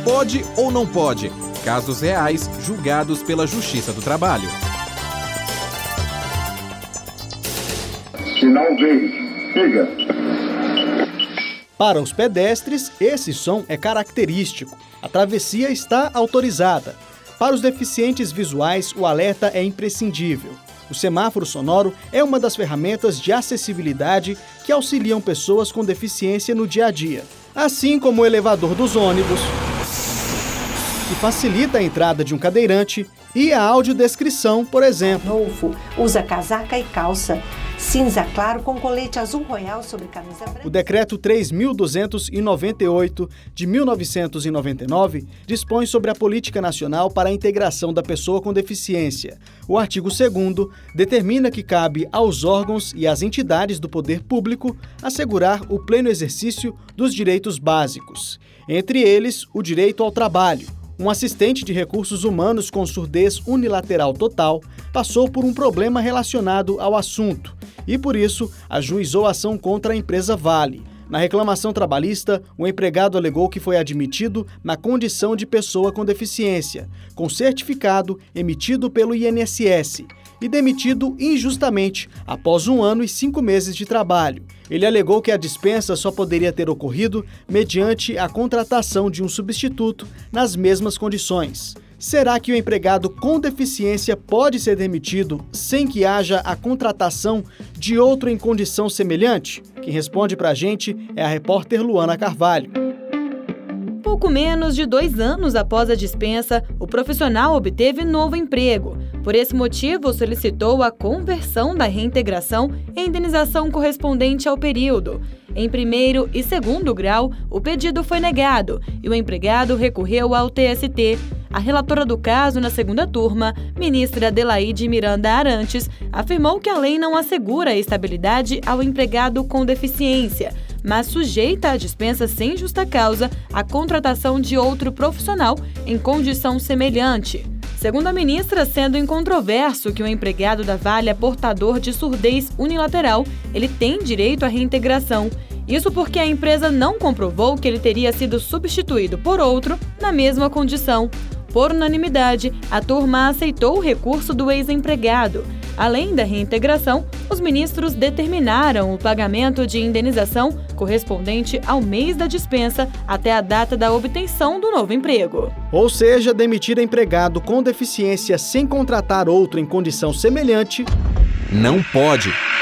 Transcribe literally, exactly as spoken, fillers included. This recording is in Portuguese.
Pode ou não pode? Casos reais julgados pela Justiça do Trabalho. Sinal verde. Siga. Para os pedestres, esse som é característico. A travessia está autorizada. Para os deficientes visuais, o alerta é imprescindível. O semáforo sonoro é uma das ferramentas de acessibilidade que auxiliam pessoas com deficiência no dia a dia, assim como o elevador dos ônibus, que facilita a entrada de um cadeirante, e a audiodescrição, por exemplo. Novo, usa casaca e calça cinza claro com colete azul royal sobre camisa branca. O Decreto três mil duzentos e noventa e oito, de mil novecentos e noventa e nove, dispõe sobre a Política Nacional para a Integração da Pessoa com Deficiência. O artigo segundo determina que cabe aos órgãos e às entidades do poder público assegurar o pleno exercício dos direitos básicos, entre eles o direito ao trabalho. Um assistente de recursos humanos com surdez unilateral total passou por um problema relacionado ao assunto e, por isso, ajuizou ação contra a empresa Vale. Na reclamação trabalhista, o empregado alegou que foi admitido na condição de pessoa com deficiência, com certificado emitido pelo I N S S, e demitido injustamente após um ano e cinco meses de trabalho. Ele alegou que a dispensa só poderia ter ocorrido mediante a contratação de um substituto nas mesmas condições. Será que o empregado com deficiência pode ser demitido sem que haja a contratação de outro em condição semelhante? Quem responde pra gente é a repórter Luana Carvalho. Pouco menos de dois anos após a dispensa, o profissional obteve novo emprego. Por esse motivo, solicitou a conversão da reintegração em indenização correspondente ao período. Em primeiro e segundo grau, o pedido foi negado e o empregado recorreu ao T S T. A relatora do caso na segunda turma, ministra Adelaide Miranda Arantes, afirmou que a lei não assegura a estabilidade ao empregado com deficiência, mas sujeita a dispensa sem justa causa a contratação de outro profissional em condição semelhante. Segundo a ministra, sendo incontroverso que o empregado da Vale é portador de surdez unilateral, ele tem direito à reintegração. Isso porque a empresa não comprovou que ele teria sido substituído por outro na mesma condição. Por unanimidade, a turma aceitou o recurso do ex-empregado. Além da reintegração, os ministros determinaram o pagamento de indenização correspondente ao mês da dispensa até a data da obtenção do novo emprego. Ou seja, demitir empregado com deficiência sem contratar outro em condição semelhante não pode.